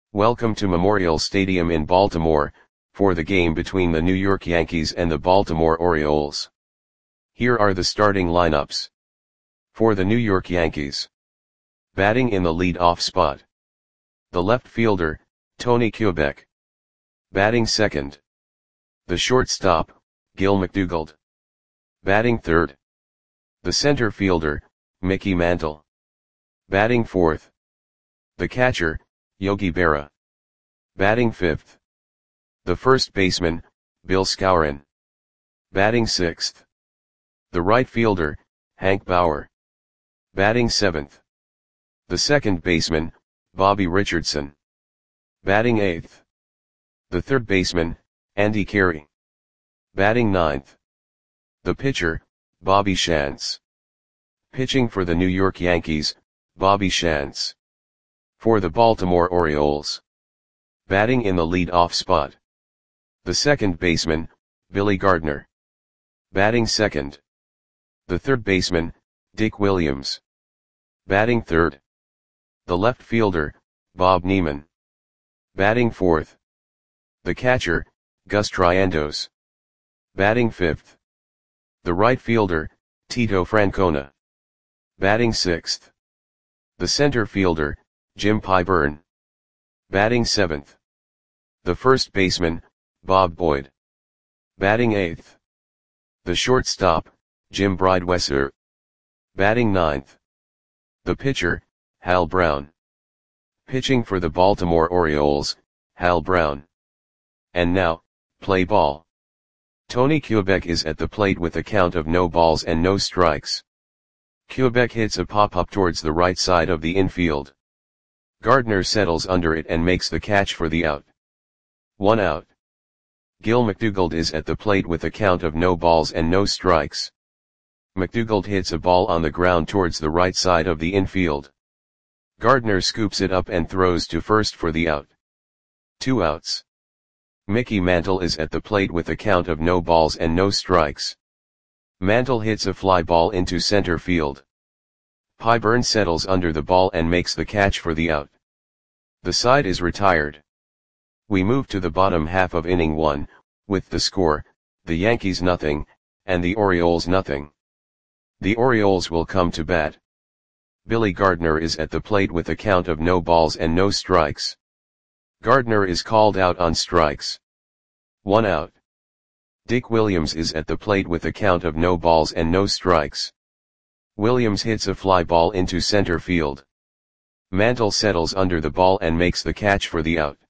Welcome to Memorial Stadium in Baltimore, for the game between the New York Yankees and the Baltimore Orioles. Here are the starting lineups. For the New York Yankees. Batting in the lead-off spot. The left fielder, Tony Kubek. Batting second. The shortstop, Gil McDougald. Batting third. The center fielder, Mickey Mantle. Batting fourth. The catcher, Yogi Berra. Batting fifth. The first baseman, Bill Skowron. Batting sixth. The right fielder, Hank Bauer. Batting seventh. The second baseman, Bobby Richardson. Batting eighth. The third baseman, Andy Carey. Batting ninth. The pitcher, Bobby Shantz. Pitching for the New York Yankees, Bobby Shantz. For the Baltimore Orioles. Batting in the lead-off spot. The second baseman, Billy Gardner. Batting second. The third baseman, Dick Williams. Batting third. The left fielder, Bob Neiman. Batting fourth. The catcher, Gus Triandos. Batting fifth. The right fielder, Tito Francona. Batting sixth. The center fielder, Jim Pyburn. Batting seventh. The first baseman, Bob Boyd. Batting eighth. The shortstop, Jim Breidwesser. Batting ninth. The pitcher, Hal Brown. Pitching for the Baltimore Orioles, Hal Brown. And now, play ball. Tony Kubek is at the plate with a count of no balls and no strikes. Kubek hits a pop-up towards the right side of the infield. Gardner settles under it and makes the catch for the out. 1 out. Gil McDougald is at the plate with a count of no balls and no strikes. McDougald hits a ball on the ground towards the right side of the infield. Gardner scoops it up and throws to first for the out. 2 outs. Mickey Mantle is at the plate with a count of no balls and no strikes. Mantle hits a fly ball into center field. Pyburn settles under the ball and makes the catch for the out. The side is retired. We move to the bottom half of inning 1, with the score, the Yankees nothing, and the Orioles nothing. The Orioles will come to bat. Billy Gardner is at the plate with a count of no balls and no strikes. Gardner is called out on strikes. 1 out. Dick Williams is at the plate with a count of no balls and no strikes. Williams hits a fly ball into center field. Mantle settles under the ball and makes the catch for the out.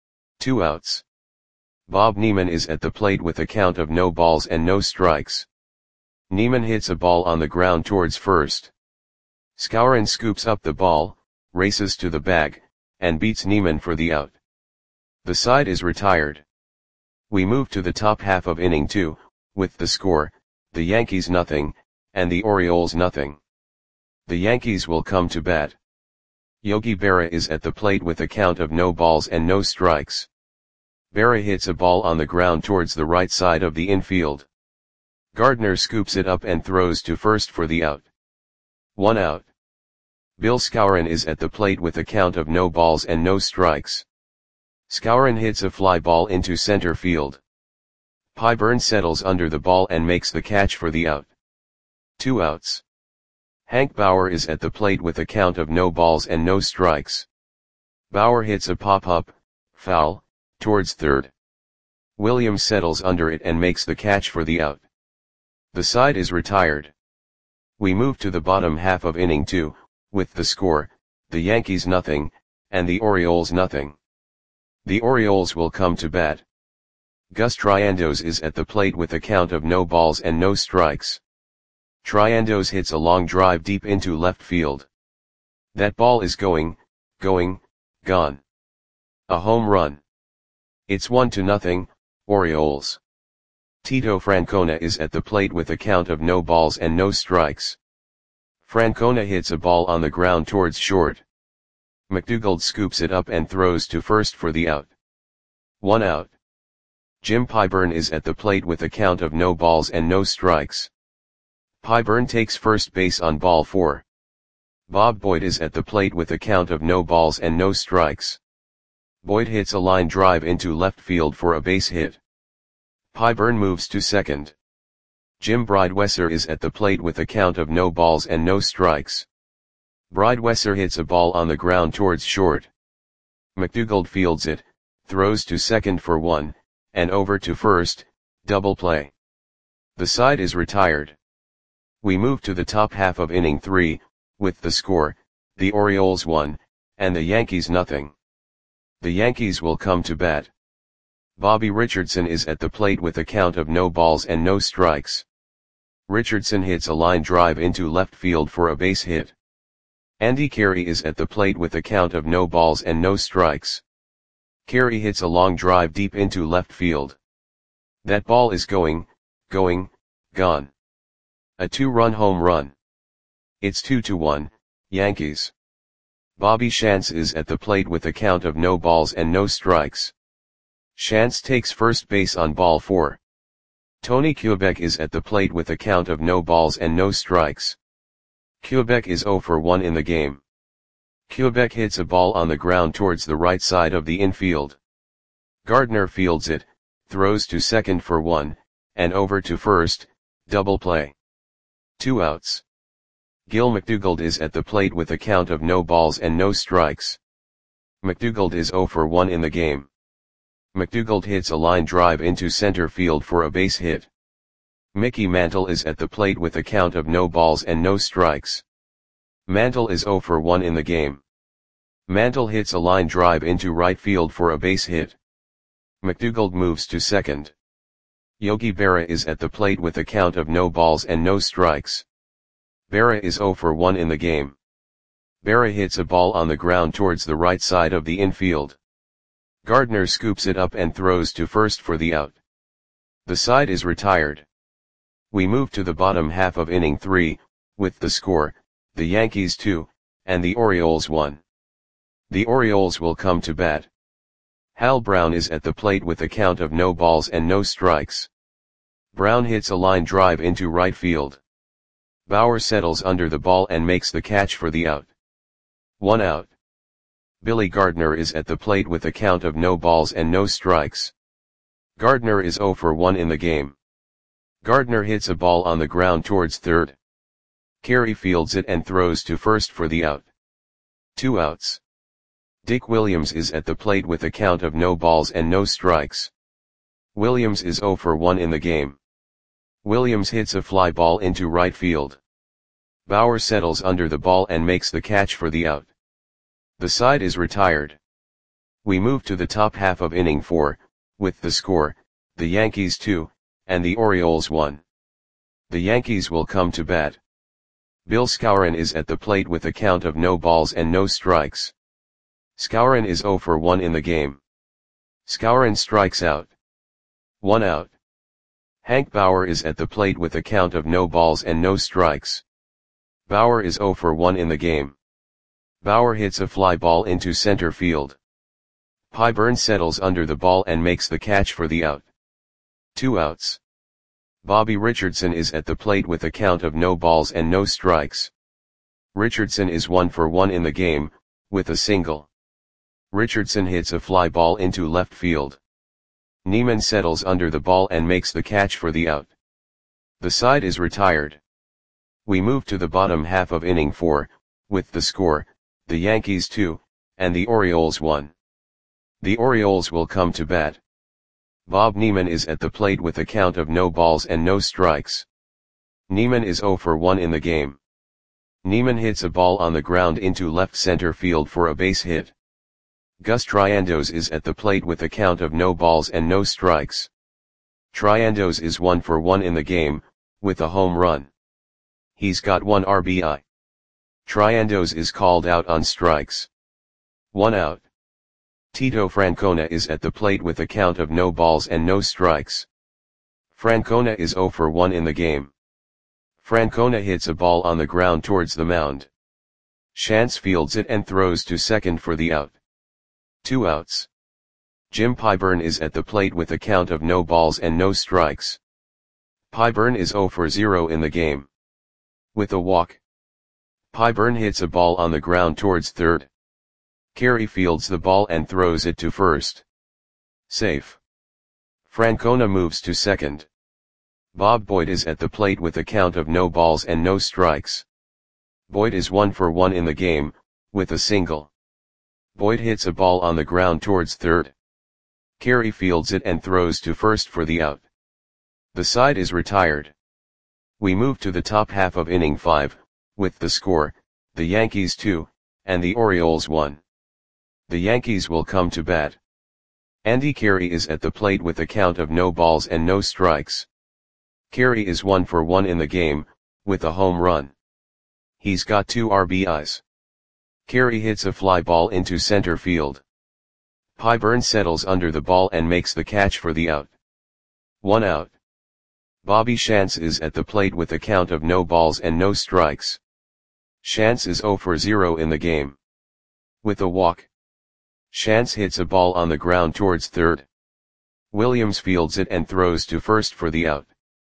2 outs. Bob Neiman is at the plate with a count of no balls and no strikes. Neiman hits a ball on the ground towards first. Skowron scoops up the ball, races to the bag, and beats Neiman for the out. The side is retired. We move to the top half of inning 2, with the score, the Yankees nothing, and the Orioles nothing. The Yankees will come to bat. Yogi Berra is at the plate with a count of no balls and no strikes. Berra hits a ball on the ground towards the right side of the infield. Gardner scoops it up and throws to first for the out. 1 out. Bill Skowron is at the plate with a count of no balls and no strikes. Skowron hits a fly ball into center field. Pyburn settles under the ball and makes the catch for the out. 2 outs. Hank Bauer is at the plate with a count of no balls and no strikes. Bauer hits a pop-up, foul, towards third. Williams settles under it and makes the catch for the out. The side is retired. We move to the bottom half of inning 2, with the score, the Yankees nothing, and the Orioles nothing. The Orioles will come to bat. Gus Triandos is at the plate with a count of no balls and no strikes. Triandos hits a long drive deep into left field. That ball is gone. A home run. It's 1-0, Orioles. Tito Francona is at the plate with a count of no balls and no strikes. Francona hits a ball on the ground towards short. McDougald scoops it up and throws to first for the out. 1 out. Jim Pyburn is at the plate with a count of no balls and no strikes. Pyburn takes first base on ball 4. Bob Boyd is at the plate with a count of no balls and no strikes. Boyd hits a line drive into left field for a base hit. Pyburn moves to second. Jim Bridewesser is at the plate with a count of no balls and no strikes. Bridewesser hits a ball on the ground towards short. McDougald fields it, throws to second for one, and over to first, double play. The side is retired. We move to the top half of inning 3, with the score, the Orioles 1, and the Yankees nothing. The Yankees will come to bat. Bobby Richardson is at the plate with a count of no balls and no strikes. Richardson hits a line drive into left field for a base hit. Andy Carey is at the plate with a count of no balls and no strikes. Carey hits a long drive deep into left field. That ball is gone. A 2-run home run. It's 2-1, Yankees. Bobby Shantz is at the plate with a count of no balls and no strikes. Shantz takes first base on ball 4. Tony Kubek is at the plate with a count of no balls and no strikes. Kubek is 0 for 1 in the game. Kubek hits a ball on the ground towards the right side of the infield. Gardner fields it, throws to second for 1, and over to first, double play. 2 outs. Gil McDougald is at the plate with a count of no balls and no strikes. McDougald is 0 for 1 in the game. McDougald hits a line drive into center field for a base hit. Mickey Mantle is at the plate with a count of no balls and no strikes. Mantle is 0 for 1 in the game. Mantle hits a line drive into right field for a base hit. McDougald moves to second. Yogi Berra is at the plate with a count of no balls and no strikes. Berra is 0 for 1 in the game. Berra hits a ball on the ground towards the right side of the infield. Gardner scoops it up and throws to first for the out. The side is retired. We move to the bottom half of inning 3, with the score, the Yankees 2, and the Orioles 1. The Orioles will come to bat. Hal Brown is at the plate with a count of no balls and no strikes. Brown hits a line drive into right field. Bauer settles under the ball and makes the catch for the out. 1 out. Billy Gardner is at the plate with a count of no balls and no strikes. Gardner is 0 for 1 in the game. Gardner hits a ball on the ground towards third. Carey fields it and throws to first for the out. 2 outs. Dick Williams is at the plate with a count of no balls and no strikes. Williams is 0 for 1 in the game. Williams hits a fly ball into right field. Bauer settles under the ball and makes the catch for the out. The side is retired. We move to the top half of inning 4, with the score, the Yankees 2, and the Orioles 1. The Yankees will come to bat. Bill Skowron is at the plate with a count of no balls and no strikes. Skowron is 0 for 1 in the game. Skowron strikes out. 1 out. Hank Bauer is at the plate with a count of no balls and no strikes. Bauer is 0 for 1 in the game. Bauer hits a fly ball into center field. Pyburn settles under the ball and makes the catch for the out. 2 outs. Bobby Richardson is at the plate with a count of no balls and no strikes. Richardson is 1 for 1 in the game, with a single. Richardson hits a fly ball into left field. Neiman settles under the ball and makes the catch for the out. The side is retired. We move to the bottom half of inning 4, with the score, the Yankees 2, and the Orioles 1. The Orioles will come to bat. Bob Neiman is at the plate with a count of no balls and no strikes. Neiman is 0 for 1 in the game. Neiman hits a ball on the ground into left center field for a base hit. Gus Triandos is at the plate with a count of no balls and no strikes. Triandos is 1 for 1 in the game, with a home run. He's got 1 RBI. Triandos is called out on strikes. 1 out. Tito Francona is at the plate with a count of no balls and no strikes. Francona is 0 for 1 in the game. Francona hits a ball on the ground towards the mound. Shantz fields it and throws to second for the out. 2 outs. Jim Pyburn is at the plate with a count of no balls and no strikes. Pyburn is 0 for 0 in the game. With a walk. Pyburn hits a ball on the ground towards third. Carey fields the ball and throws it to first. Safe. Francona moves to second. Bob Boyd is at the plate with a count of no balls and no strikes. Boyd is 1 for 1 in the game, with a single. Boyd hits a ball on the ground towards third. Carey fields it and throws to first for the out. The side is retired. We move to the top half of inning 5, with the score, the Yankees 2, and the Orioles 1. The Yankees will come to bat. Andy Carey is at the plate with a count of no balls and no strikes. Carey is 1 for 1 in the game, with a home run. He's got 2 RBIs. Carey hits a fly ball into center field. Pyburn settles under the ball and makes the catch for the out. 1 out. Bobby Shantz is at the plate with a count of no balls and no strikes. Shantz is 0 for 0 in the game. With a walk. Shantz hits a ball on the ground towards third. Williams fields it and throws to first for the out.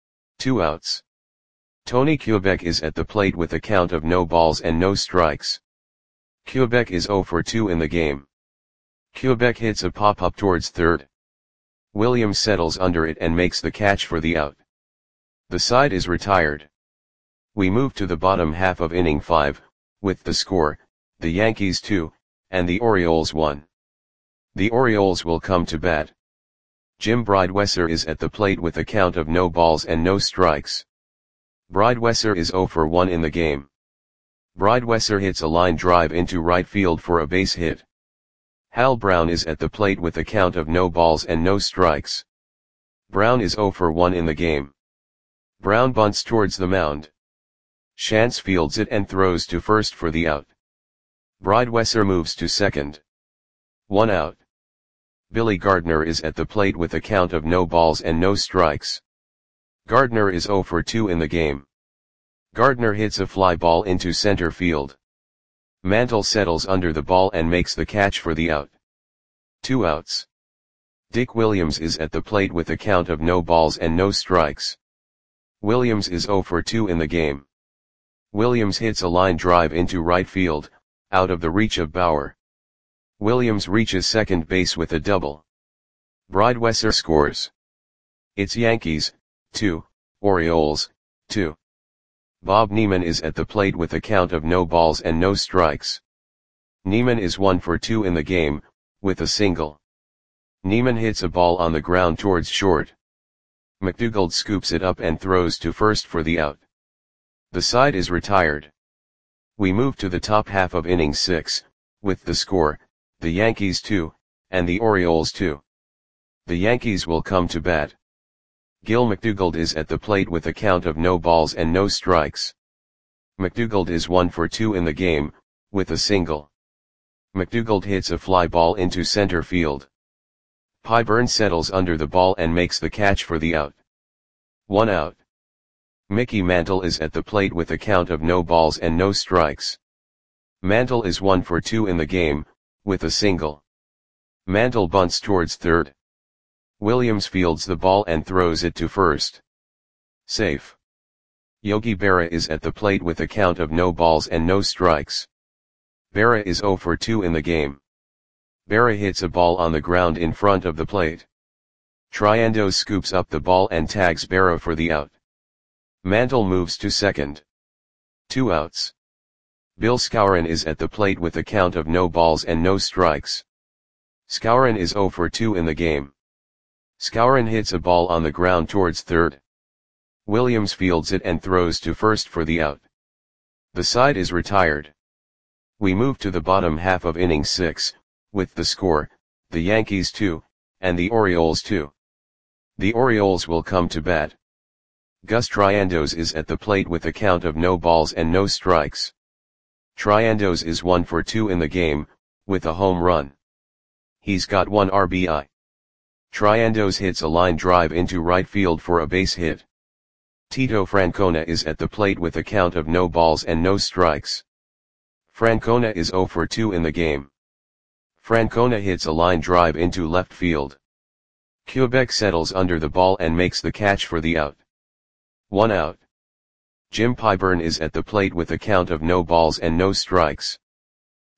2 outs. Tony Kubek is at the plate with a count of no balls and no strikes. Kubek is 0 for 2 in the game. Kubek hits a pop-up towards third. Williams settles under it and makes the catch for the out. The side is retired. We move to the bottom half of inning 5, with the score, the Yankees 2, and the Orioles 1. The Orioles will come to bat. Jim Bridewesser is at the plate with a count of no balls and no strikes. Bridewesser is 0 for 1 in the game. Bridewesser hits a line drive into right field for a base hit. Hal Brown is at the plate with a count of no balls and no strikes. Brown is 0 for 1 in the game. Brown bunts towards the mound. Shantz fields it and throws to first for the out. Bridewesser moves to second. 1 out. Billy Gardner is at the plate with a count of no balls and no strikes. Gardner is 0 for 2 in the game. Gardner hits a fly ball into center field. Mantle settles under the ball and makes the catch for the out. 2 outs. Dick Williams is at the plate with a count of no balls and no strikes. Williams is 0 for 2 in the game. Williams hits a line drive into right field, out of the reach of Bauer. Williams reaches second base with a double. Bridewesser scores. It's Yankees, 2, Orioles, 2. Bob Neiman is at the plate with a count of no balls and no strikes. Neiman is 1 for 2 in the game, with a single. Neiman hits a ball on the ground towards short. McDougald scoops it up and throws to first for the out. The side is retired. We move to the top half of inning 6, with the score, the Yankees 2, and the Orioles 2. The Yankees will come to bat. Gil McDougald is at the plate with a count of no balls and no strikes. McDougald is 1 for 2 in the game, with a single. McDougald hits a fly ball into center field. Pyburn settles under the ball and makes the catch for the out. 1 out. Mickey Mantle is at the plate with a count of no balls and no strikes. Mantle is 1 for 2 in the game, with a single. Mantle bunts towards third. Williams fields the ball and throws it to first. Safe. Yogi Berra is at the plate with a count of no balls and no strikes. Berra is 0 for 2 in the game. Berra hits a ball on the ground in front of the plate. Triandos scoops up the ball and tags Berra for the out. Mantle moves to second. 2 outs. Bill Skowron is at the plate with a count of no balls and no strikes. Skowron is 0 for 2 in the game. Skowron hits a ball on the ground towards third. Williams fields it and throws to first for the out. The side is retired. We move to the bottom half of inning 6, with the score, the Yankees 2, and the Orioles 2. The Orioles will come to bat. Gus Triandos is at the plate with a count of no balls and no strikes. Triandos is 1 for 2 in the game, with a home run. He's got 1 RBI. Triandos hits a line drive into right field for a base hit. Tito Francona is at the plate with a count of no balls and no strikes. Francona is 0 for 2 in the game. Francona hits a line drive into left field. Kubek settles under the ball and makes the catch for the out. 1 out. Jim Pyburn is at the plate with a count of no balls and no strikes.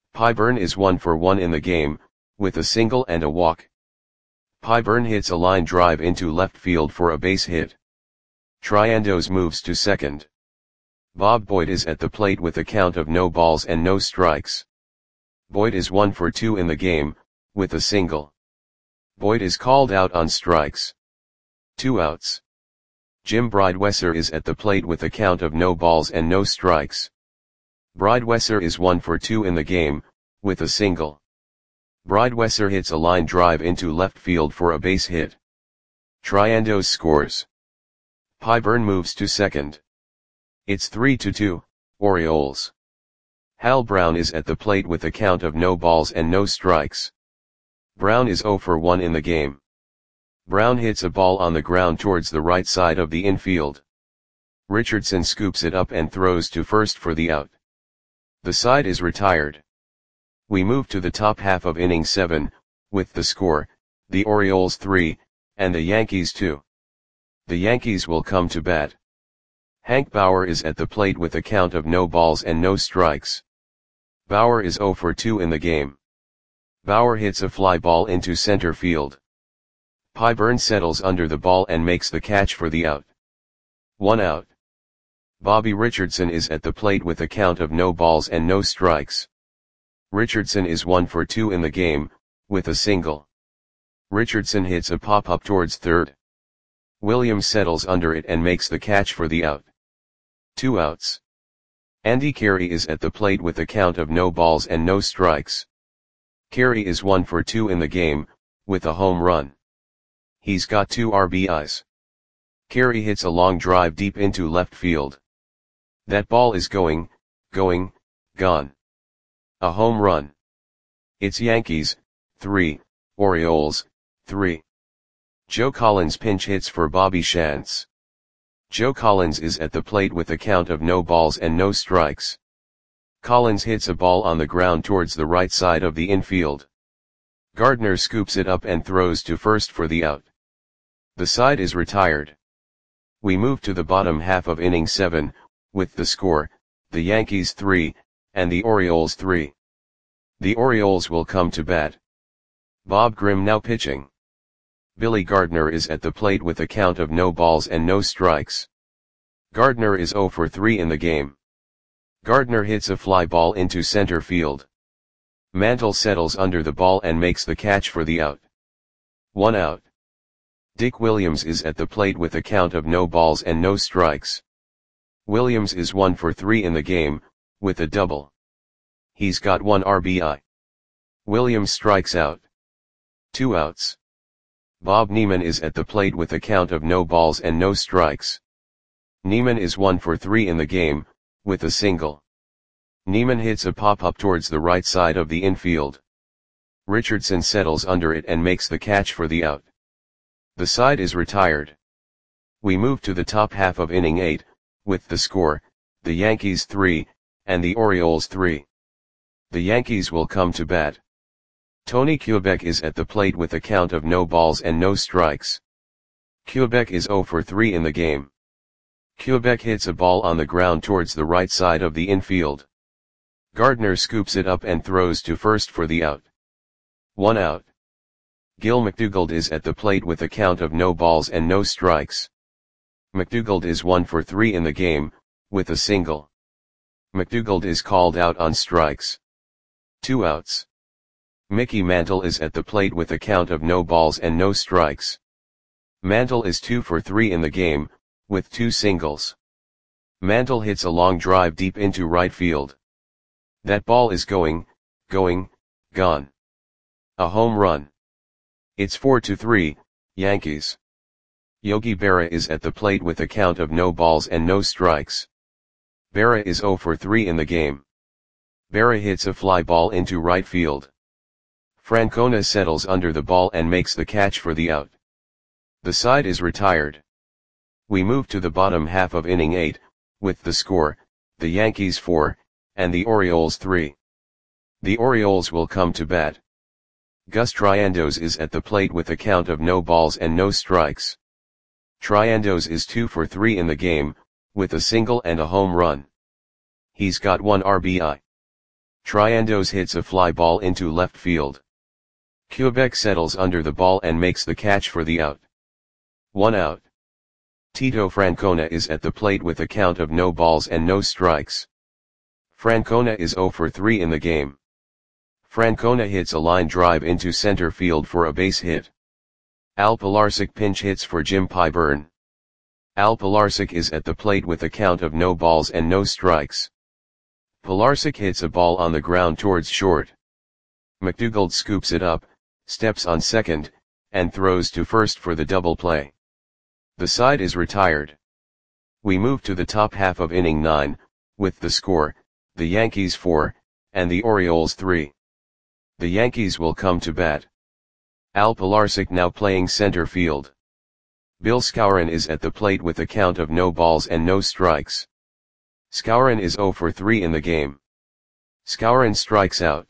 Pyburn is 1 for 1 in the game, with a single and a walk. Pyburn hits a line drive into left field for a base hit. Triandos moves to second. Bob Boyd is at the plate with a count of no balls and no strikes. Boyd is 1 for 2 in the game, with a single. Boyd is called out on strikes. 2 outs. Jim Bridewesser is at the plate with a count of no balls and no strikes. Bridewesser is 1 for 2 in the game, with a single. Bridewesser hits a line drive into left field for a base hit. Triandos scores. Pyburn moves to second. It's 3-2, Orioles. Hal Brown is at the plate with a count of no balls and no strikes. Brown is 0 for 1 in the game. Brown hits a ball on the ground towards the right side of the infield. Richardson scoops it up and throws to first for the out. The side is retired. We move to the top half of inning 7, with the score, the Orioles 3, and the Yankees 2. The Yankees will come to bat. Hank Bauer is at the plate with a count of no balls and no strikes. Bauer is 0 for 2 in the game. Bauer hits a fly ball into center field. Pyburn settles under the ball and makes the catch for the out. 1 out. Bobby Richardson is at the plate with a count of no balls and no strikes. Richardson is 1 for 2 in the game, with a single. Richardson hits a pop-up towards third. Williams settles under it and makes the catch for the out. 2 outs. Andy Carey is at the plate with a count of no balls and no strikes. Carey is 1 for 2 in the game, with a home run. He's got 2 RBIs. Carey hits a long drive deep into left field. That ball is going, gone. A home run. It's Yankees, 3, Orioles, 3. Joe Collins pinch hits for Bobby Shantz. Joe Collins is at the plate with a count of no balls and no strikes. Collins hits a ball on the ground towards the right side of the infield. Gardner scoops it up and throws to first for the out. The side is retired. We move to the bottom half of inning 7, with the score, the Yankees 3, and the Orioles 3. The Orioles will come to bat. Bob Grimm now pitching. Billy Gardner is at the plate with a count of no balls and no strikes. Gardner is 0 for 3 in the game. Gardner hits a fly ball into center field. Mantle settles under the ball and makes the catch for the out. 1 out. Dick Williams is at the plate with a count of no balls and no strikes. Williams is 1 for 3 in the game, with a double. He's got 1 RBI. Williams strikes out. 2 outs. Bob Neiman is at the plate with a count of no balls and no strikes. Neiman is 1 for 3 in the game, with a single. Neiman hits a pop-up towards the right side of the infield. Richardson settles under it and makes the catch for the out. The side is retired. We move to the top half of inning 8, with the score, the Yankees 3, and the Orioles 3. The Yankees will come to bat. Tony Kubek is at the plate with a count of no balls and no strikes. Kubek is 0 for 3 in the game. Kubek hits a ball on the ground towards the right side of the infield. Gardner scoops it up and throws to first for the out. 1 out. Gil McDougald is at the plate with a count of no balls and no strikes. McDougald is 1 for 3 in the game, with a single. McDougald is called out on strikes. 2 outs. Mickey Mantle is at the plate with a count of no balls and no strikes. Mantle is 2 for 3 in the game, with 2 singles. Mantle hits a long drive deep into right field. That ball is going, gone. A home run. It's 4-3, Yankees. Yogi Berra is at the plate with a count of no balls and no strikes. Berra is 0 for 3 in the game. Berra hits a fly ball into right field. Francona settles under the ball and makes the catch for the out. The side is retired. We move to the bottom half of inning 8, with the score, the Yankees 4, and the Orioles 3. The Orioles will come to bat. Gus Triandos is at the plate with a count of no balls and no strikes. Triandos is 2 for 3 in the game, with a single and a home run. He's got 1 RBI. Triandos hits a fly ball into left field. Quebec settles under the ball and makes the catch for the out. 1 out. Tito Francona is at the plate with a count of no balls and no strikes. Francona is 0 for 3 in the game. Francona hits a line drive into center field for a base hit. Al Pilarczyk pinch hits for Jim Pyburn. Al Pilarczyk is at the plate with a count of no balls and no strikes. Pilarczyk hits a ball on the ground towards short. McDougald scoops it up, steps on second, and throws to first for the double play. The side is retired. We move to the top half of inning 9, with the score, the Yankees 4, and the Orioles 3. The Yankees will come to bat. Al Pilarczyk now playing center field. Bill Skowron is at the plate with a count of no balls and no strikes. Skowron is 0 for 3 in the game. Skowron strikes out.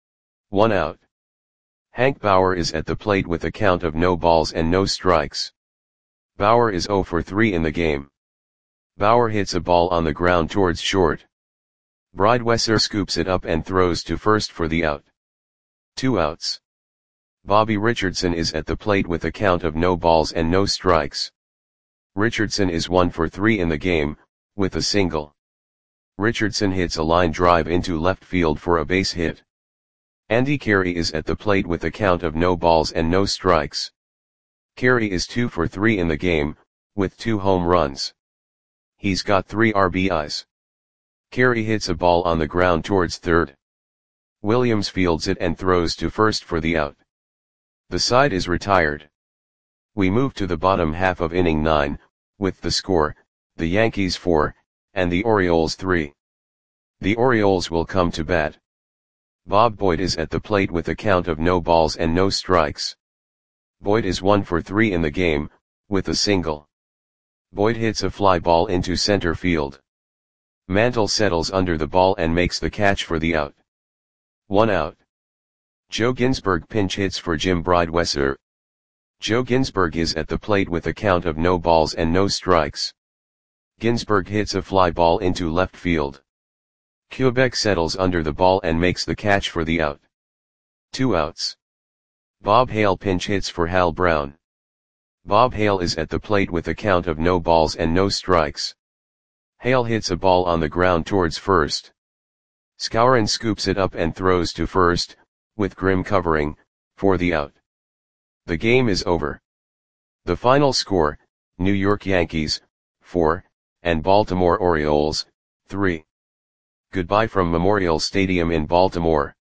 1 out. Hank Bauer is at the plate with a count of no balls and no strikes. Bauer is 0 for 3 in the game. Bauer hits a ball on the ground towards short. Breidwesser scoops it up and throws to first for the out. 2 outs. Bobby Richardson is at the plate with a count of no balls and no strikes. Richardson is 1 for 3 in the game, with a single. Richardson hits a line drive into left field for a base hit. Andy Carey is at the plate with a count of no balls and no strikes. Carey is 2 for 3 in the game, with 2 home runs. He's got 3 RBIs. Carey hits a ball on the ground towards third. Williams fields it and throws to first for the out. The side is retired. We move to the bottom half of inning 9, with the score, the Yankees 4, and the Orioles 3. The Orioles will come to bat. Bob Boyd is at the plate with a count of no balls and no strikes. Boyd is 1 for 3 in the game, with a single. Boyd hits a fly ball into center field. Mantle settles under the ball and makes the catch for the out. 1 out. Joe Ginsberg pinch hits for Jim Breidwesser. Joe Ginsberg is at the plate with a count of no balls and no strikes. Ginsberg hits a fly ball into left field. Quebec settles under the ball and makes the catch for the out. 2 outs. Bob Hale pinch hits for Hal Brown. Bob Hale is at the plate with a count of no balls and no strikes. Hale hits a ball on the ground towards first. Skowron scoops it up and throws to first, with Grimm covering, for the out. The game is over. The final score, New York Yankees, 4, and Baltimore Orioles, 3. Goodbye from Memorial Stadium in Baltimore.